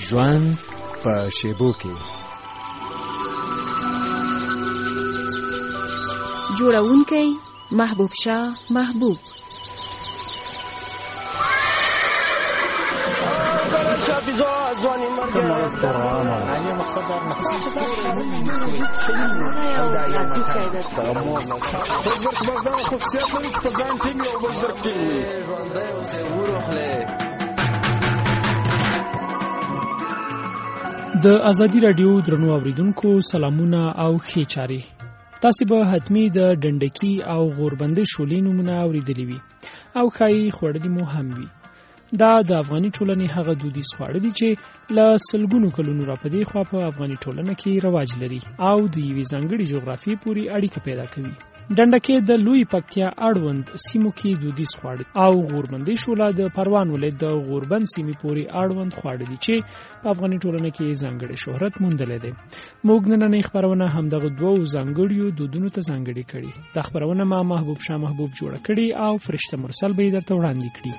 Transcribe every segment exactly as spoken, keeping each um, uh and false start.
ژوند په شیبو کې. جوړونکی محبوب شاه محبوب. د ازادي رادیو درنو اوریدونکو سلامونه او ښې چارې. تاسو به حتمی د ډنډکی او غوربندې شولې نومونه اوریدلي وي او ښایي خوړلي مو هم وي. دا د افغاني ټولنې هغه دودیز خواړه دي چې له سلګونو کلونو راپدې خوا په افغاني ټولنه کې رواج لري او د یوې ځانګړې جغرافیې پورې اړیکه پیدا کوي. ډنډکی د لوی پکتیا اړوند سیمو کې دودیز خواړه او غوربندې شوله د پروان ولایت د غوربند سیمې پورې اړوند خواړه دي چې په افغاني ټولنه کې ځانګړی شهرت موندلی دی. موږ نننۍ خپرونه همدغه دوو ځانګړیو دودونو ته ځانګړې کړي. دا خپرونه ما محبوب شاه محبوب جوړه کړي او فرشته مرسل به یې درته وړاندې کړي.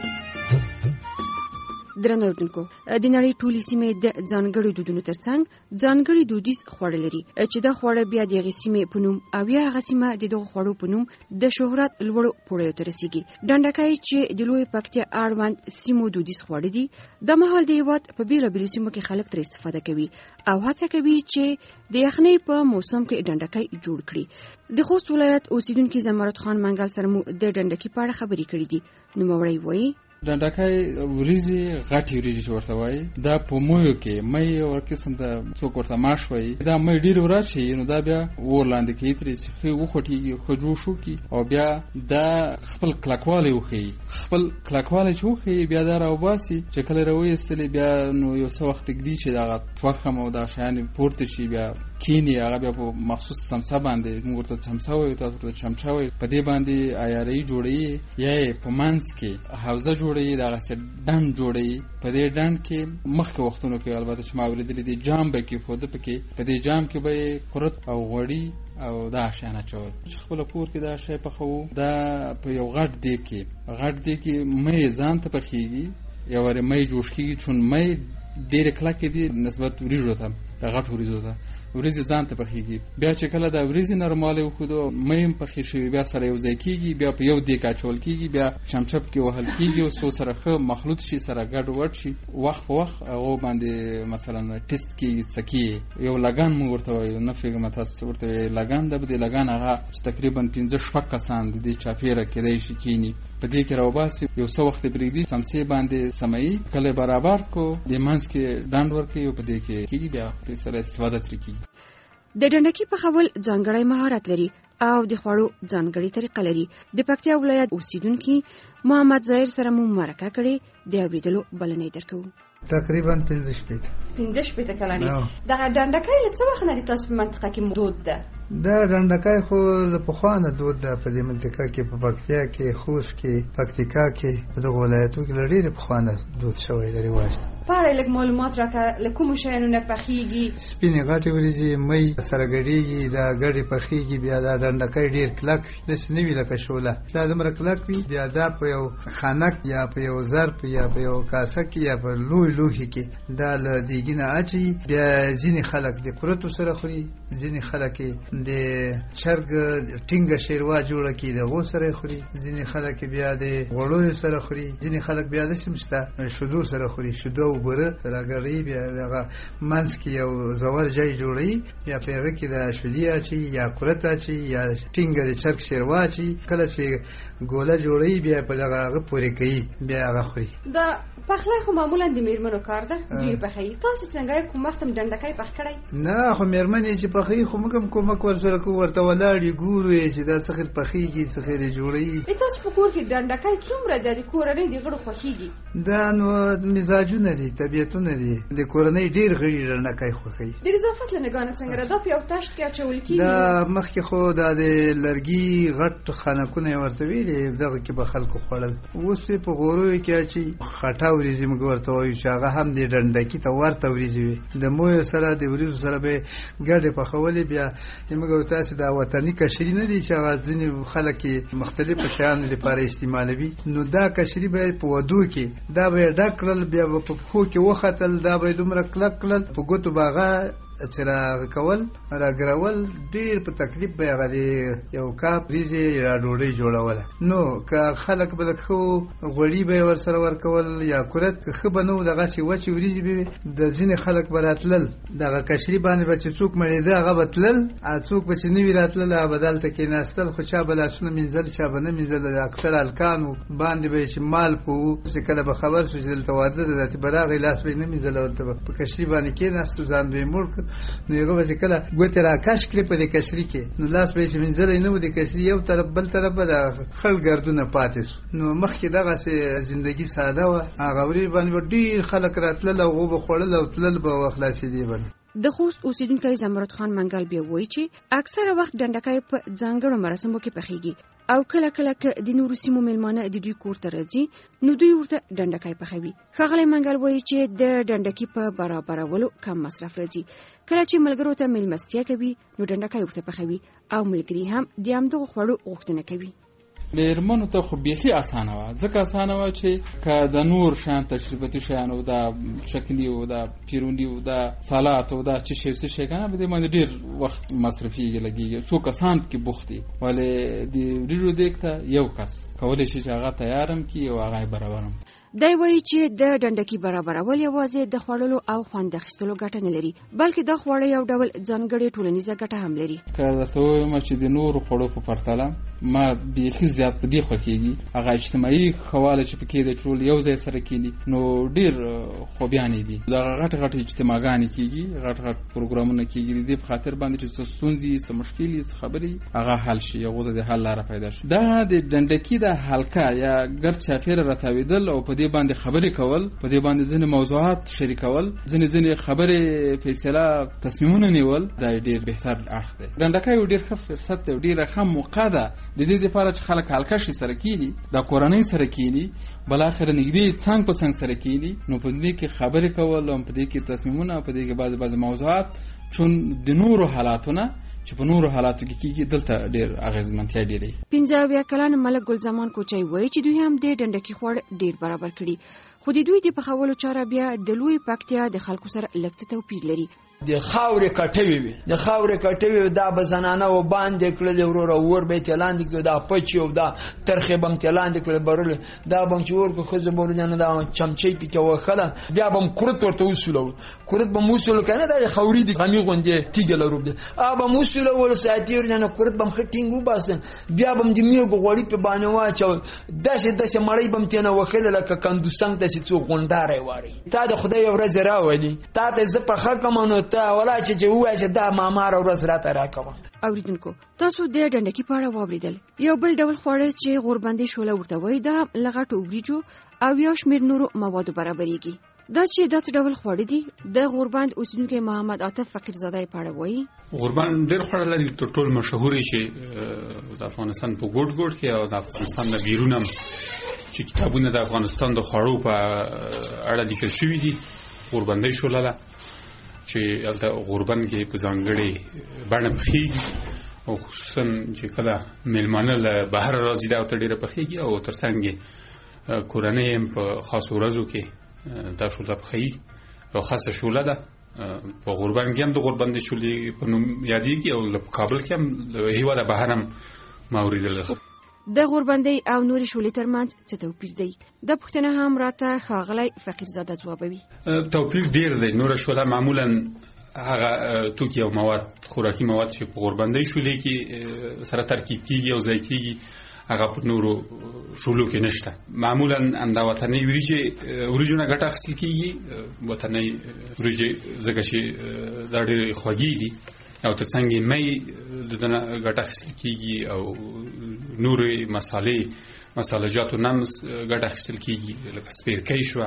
درنو اوریدونکو، د نړۍ ټولې سیمې د ځانګړي دودونو ترڅنګ ځانګړي دودیز خواړه لري چې دا خواړه بیا د هغې سیمې په نوم او یا هغه سیمه د دغو خوړو په نوم د شهرت لوړو پوړیو ته رسیږي. ډنډکی چې د لوی پکتیا اړوند سیمو دودیز خواړه دي، دا مهال د هېواد په بېلابېلو سیمو کې خلک ترې استفاده کوي او هڅه کوي چې د یخنۍ په موسم کې ډنډکی جوړ کړي. د خوست ولایت اوسیدونکي زمرد خان منګل سره مو د ډنډکی په اړه خبرې کړې دي. نوموړی وایي ډنډکی وریځې غټې وریځې چې ورته وایي، دا په مویو کې مۍ ور قسم ته څوک ورته ماش وایي. دا مۍ ډېر ورات شي نو دا بیا اور لاندې کوي، ترې ښه وخوټېږي، ښه جوش وکړي او بیا دا خپل کلکوالی وښیي. خپل کلکوالی چې وښیي بیا دا راوباسي چې کله راویستلې بیا نو یو څه وخت ږدي چې دغه توخم او دا شیان پورته شي، بیا کینی هغه بیا په مخصوص سمسه باندې، موږ ورته سمسه وایو، تاسو ورته چمچه وایو، په دې باندې عیارۍ جوړوي یا یې په منځ کې حوزه جوړوي، دغسې ډنډ جوړوي. په دې ډنډ کې مخکې وختونو کې البته چې ما اورېدلي دي جام به کېښوده، پکې په دې جام کې به یې قرت او غوړي او دا شیان اچول چې خپله کور کې دا شی پخوو. دا په یو غټ دیګ کې غټ دیګ کې مۍ ځان ته پخېږي، یو وارې مۍ جوش کېږي، چون مۍ ډېرې کلکې دي نسبت وریژو ته، د غټو وریځو ته. وریځې ځان ته پخېږي، بیا چې کله دا وریځې نرمالې وښودو، مۍ هم پخې شوي، بیا سره یو ځای کېږي، بیا په یو دیګ اچول کېږي، بیا چمچپ کې وهل کېږي او څو سره ښه مخلوط شي، سره ګډ وډ شي. وخت په وخت هغو باندې مثلا ټیسټ کېږي، څکې یو لګان موږ ورته وایو، نه پوهېږم تاسو څه ورته وایي. لګان ده، په دې لګان هغه چې تقریبا پنځه شپږ کسان د دې چاپېره کېدی شي کېني، په دې کې راوباسي، یو څه وخت یې پرېږدي، څمڅې باندې سموي، کله برابر کو د منځ کې ډنډ ورکوي او په دې کې کېږي، بیا پرې سره استفاده ترې کېږي. د ډنډکی پخول ځانګړی مهارت لري او د خوړو ځانګړې طریقه لري. د پکتیا ولایت اوسیدونکي محمد ظاهر سره مو مرکه کړې، د اورېدلو بلنه یې درکوو. تقریبا پنځه شپېته پنځه شپېته کلنې. دغه ډنډکی له څه وخت نه د تاسو په منطقه کې دود ده؟ دا ډنډکی خو له پخوا نه دود ده په دې منطقه کې، په پکتیا کې، خوست کې، پکتیکا کې، په دغو ولایتو کې له ډېرې پخوا نه دود شوی د رواج ده. په اړه لږ معلومات راکړه، له کومو شیانو نه پخېږي؟ سپینې غټې وریځې مۍ سره ګډېږي، دا ګډې پخېږي، بیا دا ډنډکی ډېر کلک وي، داسې نه وي لکه شوله، دا دومره کلک وي. بیا دا په یو خانک یا په یو ظرف یا په یو کاسه کې یا په لوی لوښي کې دا له دیګي نه اچوي. بیا ځینې خلک د قرتو سره خوري، ځینې خلک د چرګ ټینګه شیروا جوړه کړي د هغو سره یې خوري، ځینې خلک بیا د غوړیو سره خوري، ځینې خلک بیا داسې هم شته شیدو سره خوري، شیدو او بوره سره ګډوي، بیا هغه منځ کې یو زور ځای جوړوي، بیا په هغه کې د شیدې اچوي یا قرت اچوي یا ټینګه د چرګ شیروا اچوي. کله چې ګوله جوړوي بیا په دغه هغه پورې کوي، بیا هغه خوري. دا پخلی خو معمولا د میرمنو کار ده، دوی پخوي. تاسو څنګه کوم وخت هم ډنډکی پخ کړی؟ نه، خو میرمنې چې پخوي خو موږ هم کومک ورسره کوو، ورته ولاړ یې ګورو یې چې دا څه خیر پخېږي، څه خیر یې جوړوي. تاسو په کور کې ډنډکی څومره د کورنۍ د غړو خوښېږي؟ دا نو مزاجونه دي، طبیعتونه دي، د کورنۍ ډېر غړي ډنډکی خوښوي. د اضافت له نګاه نه څنګه دا په یو تشت کې اچول کېږي؟ دا مخکې خو دا د لرګي غټ خانکونه یې ورته ویلې، دغه کې به خلکو خوړل. اوس یې په غورویو کې اچوي. خټه وریځې موږ ورته وایو چې هغه هم د ډنډکي ته ورته وریځې وي، د مویو سره د وریځو سره به یې ګډې پخولې. بیا موږ تاسو دا وطني کشري نه دي چې هغه ځینې خلک مختلفو شیانو لپاره استعمالوي، نو دا کشري به په ودو کې دا به یې ډک کړل، بیا به په خو کې وختل دا به دومره کلک کلل په ګوتو باغه چې را کول را ګرول ډیر په تکلیف به هغه یو کاپ ریزي را ډوډۍ جوړوله. نو که خلک به خو غوړي به ورسره ورکول یا کورت خو به نو دغه شی وچی وريزي به د ځینې خلک براتلل دغه کشري باندې به چې څوک مړي دا هغه بتلل ا څوک به چې نیوی راتلل بدل ته کې ناستل خو چا بلاسونه منځل چا به نه منځل اکثر الکانو باندې به شمال پو چې کله به خبر شو چې دلته واده د ذات براغ لاس به نه منځل ورته په کشري باندې کې ناست ځان به مړ نو یو به کله ګوت را کاش کړی په دې کشري کې نو لاس به منځل نه و د کشري یو طرف بل طرف به خل ګردونه پاتې نو مخکې دغه سه ژوندۍ ساده و هغه وري باندې ډیر خلک راتلل او غو بخړل او تلل به وخلاصې دی باندې. د خوست اوسیدونکو زمرد خان منګل بیا وایي چې اکثره وخت ډنډکای په ځانګړو مراسمو کې پخېږي او کله کله ک د نورو سیمو ملمانه د دوی کور ته راځي نو دوی ورته ډنډکای پخوي. ښاغلی منګل وایي چې د ډنډکی په برابرولو کم مصرف راځي. کله چې ملګرو ته میلمستیا کوي نو ډنډکای ورته پخوي او ملګری هم د همدغو خوړو غوښتنه کوي. میرمنو ته خو بیخي اسانه وه ځکه اسانه وه چې که د نور شیان تشریفاتي شیان او دا شکلي او دا پیروندي او دا سالات او دا چې شی څه شی کنه به دې باندې ډیر وخت مصرفي لګي څو کسان کې بوختي ولې د ډیرو دیکته یو کس کولای شي چې هغه تیارم کی او هغه برابرم. دی وایي چې د ډنډکی برابرول یوازې د خوړلو او خوند اخیستلو ګټه نه لري بلکې د خوړو یو ډول ځانګړې ټولنیزه ګټه هم لري. که درته وایم چې د نورو خوړو په پرتله ما بیخي زیات په دې خوښېږي هغه اجتماعي خواله چې پکې د ټول یو ځای سره کېني نو ډېر خوبیانې دي. دغه غټ غټ اجتماعګانې کېږي غټ غټ پروګرامونه کېږي د دې په خاطر باندې چې څه ستونزې څه مشکلې څه خبرې هغه حل شي هغه د حل لاره پیدا شي. دا د ډنډکی د حلقه یا ګرد چاپېره راتاوېدل او په دې باندې خبرې کول په دې باندې ځینې موضوعات شریکول ځینې ځینې خبرې فیصله تصمیمونه نیول دا ډېر بهتر اړخ دی. ډنډکی یو ډېر ښه فرصت دی ډېره ښه موقع ده د دې لپاره چې خلک حلقه شي سره کېني د کورنۍ سره کېني بلاخره نږدې څنګ په څنګ سره کېني نو په دې کې خبرې کول او په دې کې تصمیمونه په دې کې بعض بعض موضوعات چون د نورو حالاتونه چې په نورو حالاتو کې کېږي دلته ډېر اغېزمنتیا ډېرې. پنځه اویا کلن ملک ګلزمان کوچی وایي چې دوی هم د ډنډکي خوړ ډېر برابر کړي خو د دوی د پخولو چاره بیا د لوی پکتیا د خلکو سره لږ څه توپیر لري. د خاورې کټوي وي د خاورې کټوي دا به زنانه و باندې کړل وروره ور به تلاند کې دا پچ او دا ترخه بم تلاند کړل برل دا بم چې ور کو خزه بور نه دا چمچي پکې وخله بیا بم کورت ورته وسولو کورت بم وسولو کنه دا خوري دي غمي غونډه تیګل روب دي ا بم وسولو ول ساتي ور نه کورت بم خټینګو باسن بیا بم د میو غوړی په باندې واچو داسې داسې مړی بم تنه وخله لکه کندوسنګ داسې څو غونډاره واري تا د خدای ورځ راولي تا ته ز په حکمانو ته ولا چې چې وای چې دا مامار ورځ راته راکوه. اوریدونکو تاسو د ډنډکی په اړه واوریدل. یو بل ډول خوړل چې غوربندي شوله ورته وای دا لغټو وریجو او یو شمیر نورو موادو برابرېږي. دا چې دا څه ډول خوړل دي د غوربند اوسیدونکو محمد عاطف فقیرزاده په اړه وایي. غوربند ډېر خوړل دي تر ټولو مشهوري چې د افغانستان په ګوټ ګوټ کې او د افغانستان د بیرونم چې کتابونه د افغانستان د خوړو په اړه لیکل شوي دي غوربندي شوله چې الته غوربند کې په ځانګړي باندې پخېږي او خصوصا چې کله میلمانه له بهر راځي دا ته ډېره پخېږي او ترڅنګ کورنۍ هم په خاصو ورځو کې دا شوله پخېږي او خاصه شوله ده په غوربند کې هم د غوربند شولې په نوم یادېږي او په کابل کې هم هیواده بهر هم ما اوریدل. د غوربندي او نوري شولې ترمنځ څه توپیر دی؟ د پښتنه هم راته ښاغلی فقیرزاده ځوابوي. توپیر ډیر دی. نور شوله معمولا هغه توکي او مواد خوراکي مواد چې په غوربندي شولې کې سره ترکیب کیږي او ځای کیږي هغه په نورو شولو کې نشته. معمولا انده وطني وریجې وریجونه ګټه اخیستل کیږي وطني وریجې ځکه چې دا ډېر خوږې دي او ترڅنګ مې د دنه ګټه اخیستل کیږي او نورې مصالې مصالحجاتو نم ګټه اخیستل کیږي لکه سپیرکۍ شوه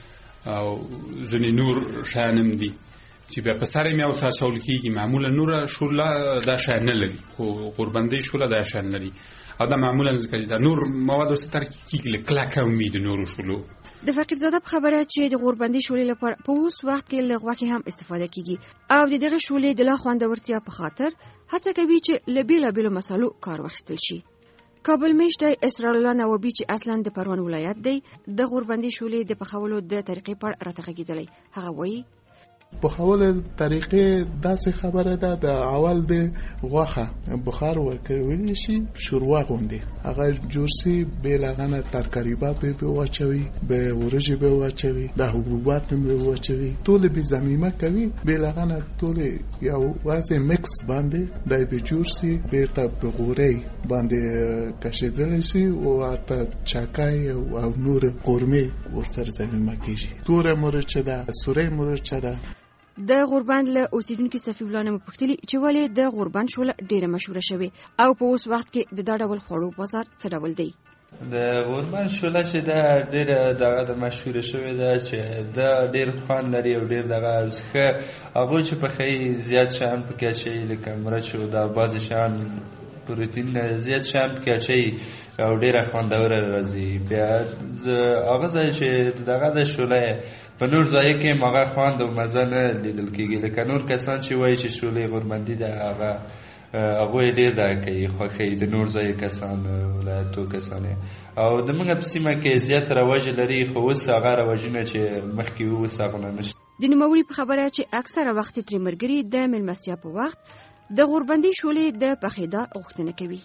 او ځینې نور شیان دي چې بیا په سره مې او څاڅول کیږي. معمولا نور شوله دا شیان نه لري خو غوربندي شوله دا شیان لري او دا معمولا ځکه چې دا نور مواد ورسره ترکیب کیږي لکه کلکه وي د نورو شولو. د فقیرزاده په خبره چې د غوربندي شولې لپاره په اوس وخت کې له غوښې هم استفاده کیږي او د دغه شولې د لا خوندورتیا په خاطر هڅه کوي چې له بېلابېلو مسالو کار واخیستل شي. کابل میشته اسرار الله نوابی چې اصلا د پروان ولایت دی د غوربندي شولې د پخولو د طریقې پر راته غږیدلی. هغه وایي پخول طریقې داسې خبره ده د اول د غوښه بخار ورکوي شي شوروا غوندي هغه جوړ سي به لغنه ترکاریبات به واچوي به ورجې به واچوي د حبوبات به واچوي ټول به زمینه کوي به لغنه ټول یو واسه میکس باندې دای به جوړ سي بیرته په غوري باندې کشیدل شي او اته چاکای او نور قورمه ورسره زمینه کیږي توره مرچ ده سورې مرچ ده. د غوربند له اوسیدونکو صفی الله نه مپختلی چې ولې د غوربند شوله ډیره مشهوره شوی او په اوس وخت کې د دا ډول خوړو بازار څه ډول دی. د غوربند شوله چې دا ډیره دغه د مشهوره شوی ده چې دا ډیر خوند لري او ډیر دغه ښه هغه چې په خې زیات شان پکې شي لکه مرچ او دا باز شان پروتین زیات شان پکې شي او ډیره خوندوره راځي. بیا هغه ځای چې دغه د شوله په نور ځای کې مغه خواند او مزه نه لیدل کېږي لکه نور کسان چې وایي چې شولې غوربندي ده هغه هغه ډیر دا کوي خوښي د نور ځای کسان ولایتو کسان او د موږ په سیمه کې زیات رواج لري خو اوس هغه رواجونه چې مخکې وو ساغونه نشته. د نوموړي په خبره چې اکثره وخت تر مرګري د ملمستیا په وخت د غوربندي شولې د پخېدا غوښتنه کوي.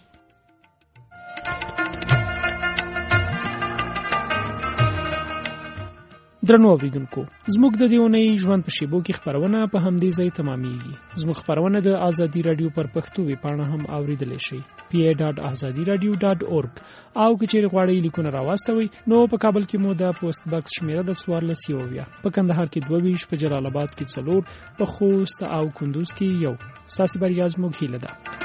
درنو اوریدونکو زموږ د دیونی ژوند په شیبو کې خبرونه په همدې ځای تمامېږي. زموږ خبرونه د آزادی رادیو پر پښتو ویبپاڼه هم اوریدلی شئ پی ای ډاټ آزادی رادیو ډاټ اورګ او که چیرې غواړئ لیکونه راواستوئ نو په کابل کې مو د پوسټ باکس شمیره د څوارلس یو اویا، په کندهار کې دوه ویشت، په جلال آباد کې څلور، په خوست او کندوز کې یو. ستاسې بریا زموږ هیله ده.